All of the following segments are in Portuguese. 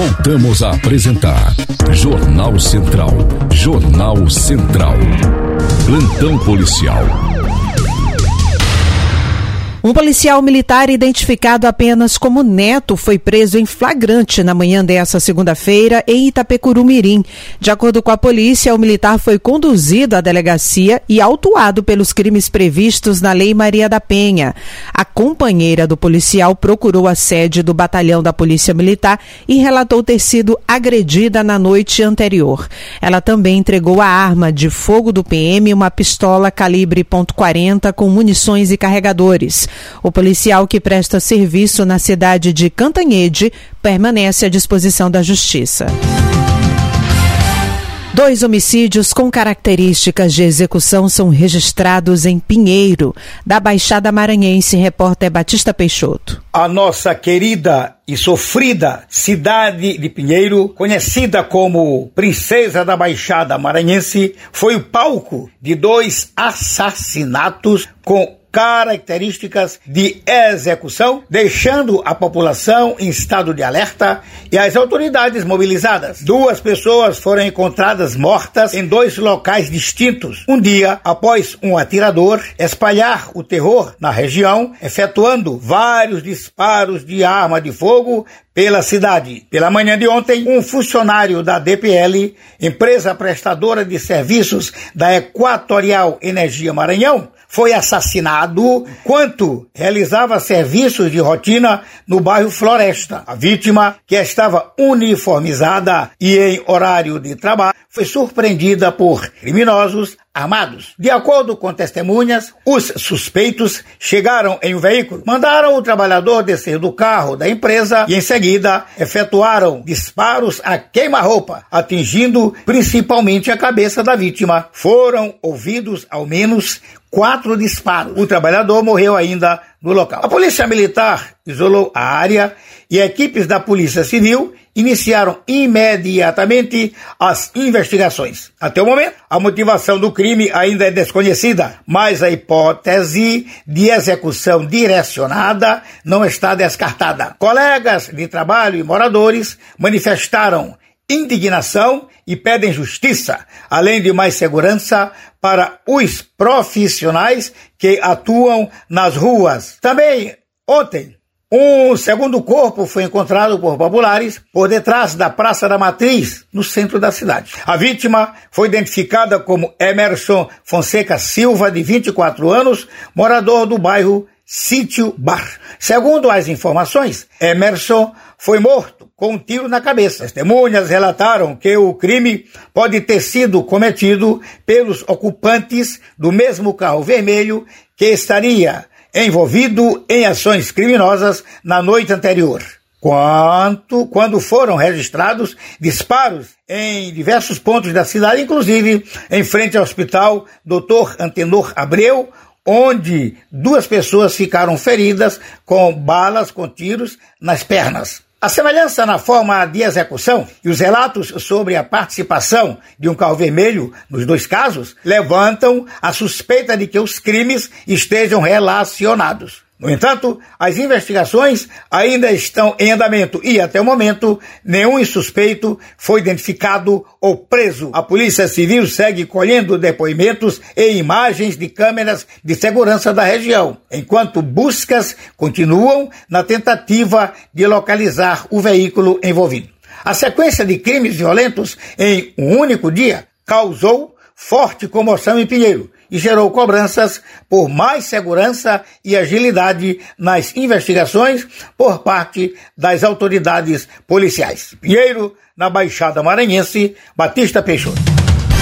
Voltamos a apresentar Jornal Central. Jornal Central. Plantão policial. Um policial militar identificado apenas como Neto foi preso em flagrante na manhã dessa segunda-feira em Itapecuru-Mirim. De acordo com a polícia, o militar foi conduzido à delegacia e autuado pelos crimes previstos na Lei Maria da Penha. A companheira do policial procurou a sede do batalhão da Polícia Militar e relatou ter sido agredida na noite anterior. Ela também entregou a arma de fogo do PM, uma pistola calibre .40 com munições e carregadores. O policial, que presta serviço na cidade de Cantanhede, permanece à disposição da Justiça. 2 homicídios com características de execução são registrados em Pinheiro, da Baixada Maranhense. Repórter Batista Peixoto. A nossa querida e sofrida cidade de Pinheiro, conhecida como Princesa da Baixada Maranhense, foi o palco de 2 assassinatos com características de execução, deixando a população em estado de alerta e as autoridades mobilizadas. 2 pessoas foram encontradas mortas em 2 locais distintos, um dia após um atirador espalhar o terror na região, efetuando vários disparos de arma de fogo pela cidade. Pela manhã de ontem, um funcionário da DPL, empresa prestadora de serviços da Equatorial Energia Maranhão, foi assassinado enquanto realizava serviços de rotina no bairro Floresta. A vítima, que estava uniformizada e em horário de trabalho, foi surpreendida por criminosos armados. De acordo com testemunhas, os suspeitos chegaram em um veículo, mandaram o trabalhador descer do carro da empresa e em seguida efetuaram disparos a queima-roupa, atingindo principalmente a cabeça da vítima. Foram ouvidos ao menos 4 disparos. O trabalhador morreu ainda no local. A Polícia Militar isolou a área e equipes da Polícia Civil iniciaram imediatamente as investigações. Até o momento, a motivação do crime ainda é desconhecida, mas a hipótese de execução direcionada não está descartada. Colegas de trabalho e moradores manifestaram indignação e pedem justiça, além de mais segurança para os profissionais que atuam nas ruas. Também, ontem, um segundo corpo foi encontrado por populares por detrás da Praça da Matriz, no centro da cidade. A vítima foi identificada como Emerson Fonseca Silva, de 24 anos, morador do bairro Sítio Bar. Segundo as informações, Emerson foi morto com um tiro na cabeça. Testemunhas relataram que o crime pode ter sido cometido pelos ocupantes do mesmo carro vermelho que estaria envolvido em ações criminosas na noite anterior. Quando foram registrados disparos em diversos pontos da cidade, inclusive em frente ao hospital Dr. Antenor Abreu, onde 2 pessoas ficaram feridas com balas com tiros nas pernas. A semelhança na forma de execução e os relatos sobre a participação de um carro vermelho nos 2 casos levantam a suspeita de que os crimes estejam relacionados. No entanto, as investigações ainda estão em andamento e, até o momento, nenhum suspeito foi identificado ou preso. A Polícia Civil segue colhendo depoimentos e imagens de câmeras de segurança da região, enquanto buscas continuam na tentativa de localizar o veículo envolvido. A sequência de crimes violentos em um único dia causou forte comoção em Pinheiro e gerou cobranças por mais segurança e agilidade nas investigações por parte das autoridades policiais. Pinheiro, na Baixada Maranhense, Batista Peixoto.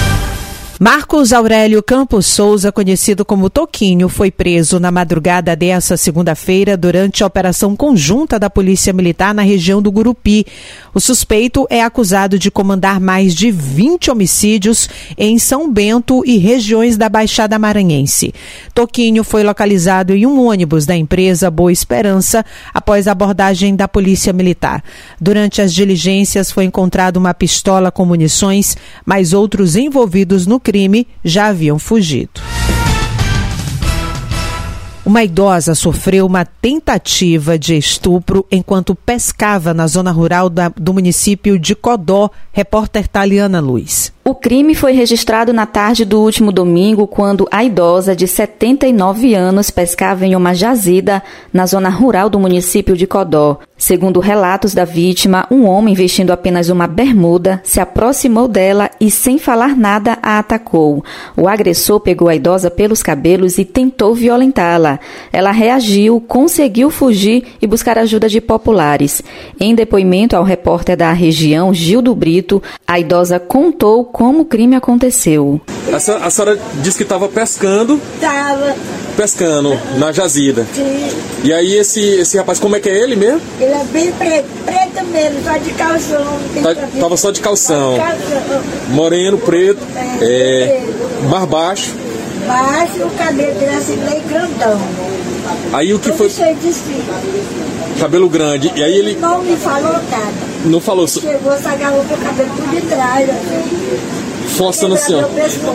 Marcos Aurélio Campos Souza, conhecido como Toquinho, foi preso na madrugada dessa segunda-feira durante a operação conjunta da Polícia Militar na região do Gurupi. O suspeito é acusado de comandar mais de 20 homicídios em São Bento e regiões da Baixada Maranhense. Toquinho foi localizado em um ônibus da empresa Boa Esperança após a abordagem da Polícia Militar. Durante as diligências foi encontrada uma pistola com munições, mas outros envolvidos no crime já haviam fugido. Uma idosa sofreu uma tentativa de estupro enquanto pescava na zona rural do município de Codó. Repórter Taliana Luiz. O crime foi registrado na tarde do último domingo, quando a idosa de 79 anos pescava em uma jazida na zona rural do município de Codó. Segundo relatos da vítima, um homem vestindo apenas uma bermuda se aproximou dela e, sem falar nada, a atacou. O agressor pegou a idosa pelos cabelos e tentou violentá-la. Ela reagiu, conseguiu fugir e buscar ajuda de populares. Em depoimento ao repórter da região, Gildo Brito, a idosa contou como o crime aconteceu. A senhora disse que estava pescando? Estava. Pescando na jazida. Sim. E aí esse rapaz, como é que é ele mesmo? Ele é bem preto mesmo, só de calção. Tava só de calção. Moreno, preto, mais baixo. Baixo, o cabelo dele assim, meio grandão. Aí o que foi? Cabelo grande. E aí ele não me falou nada. Não falou. Chegou, se agarrou pro cabelo tudo de trás, assim. Forçando assim, ó.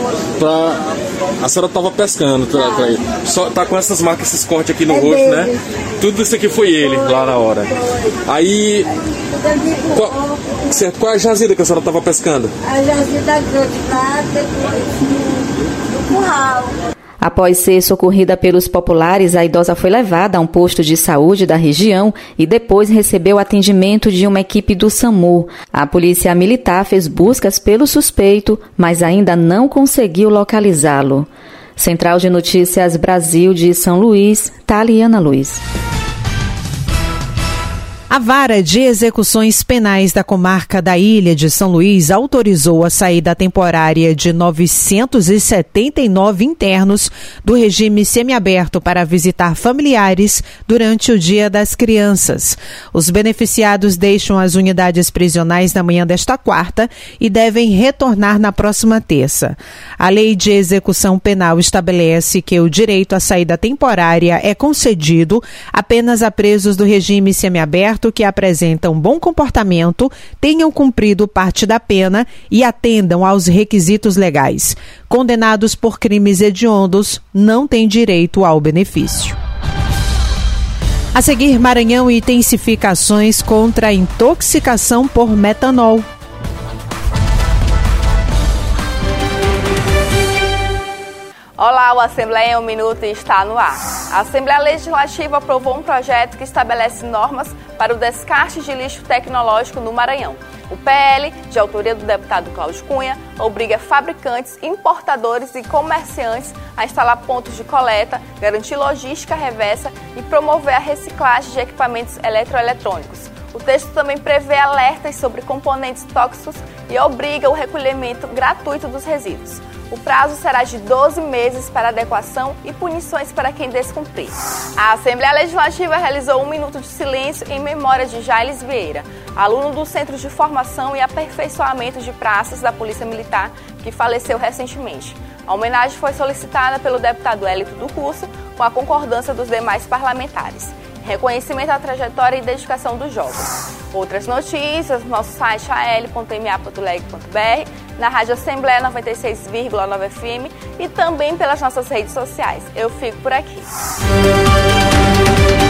A senhora tava pescando pra ele. Só tá com essas marcas, esses cortes aqui no rosto, dele, né? Tudo isso aqui foi ele lá na hora. Aí. Qual é a jazida que a senhora tava pescando? A jazida grande lá, do curral. Após ser socorrida pelos populares, a idosa foi levada a um posto de saúde da região e depois recebeu atendimento de uma equipe do SAMU. A polícia militar fez buscas pelo suspeito, mas ainda não conseguiu localizá-lo. Central de Notícias Brasil de São Luís, Taliana Luiz. A Vara de Execuções Penais da Comarca da Ilha de São Luís autorizou a saída temporária de 979 internos do regime semiaberto para visitar familiares durante o Dia das Crianças. Os beneficiados deixam as unidades prisionais na manhã desta quarta e devem retornar na próxima terça. A Lei de Execução Penal estabelece que o direito à saída temporária é concedido apenas a presos do regime semiaberto que apresentam bom comportamento, tenham cumprido parte da pena e atendam aos requisitos legais. Condenados por crimes hediondos não têm direito ao benefício. A seguir, Maranhão intensifica ações contra a intoxicação por metanol. Olá, o Assembleia em 1 Minuto está no ar. A Assembleia Legislativa aprovou um projeto que estabelece normas para o descarte de lixo tecnológico no Maranhão. O PL, de autoria do deputado Cláudio Cunha, obriga fabricantes, importadores e comerciantes a instalar pontos de coleta, garantir logística reversa e promover a reciclagem de equipamentos eletroeletrônicos. O texto também prevê alertas sobre componentes tóxicos e obriga o recolhimento gratuito dos resíduos. O prazo será de 12 meses para adequação e punições para quem descumprir. A Assembleia Legislativa realizou 1 minuto de silêncio em memória de Jailes Vieira, aluno do Centro de Formação e Aperfeiçoamento de Praças da Polícia Militar, que faleceu recentemente. A homenagem foi solicitada pelo deputado Hélito do Curso, com a concordância dos demais parlamentares. Reconhecimento à trajetória e dedicação dos jovens. Outras notícias no nosso site al.ma.leg.br, na Rádio Assembleia 96,9 FM e também pelas nossas redes sociais. Eu fico por aqui.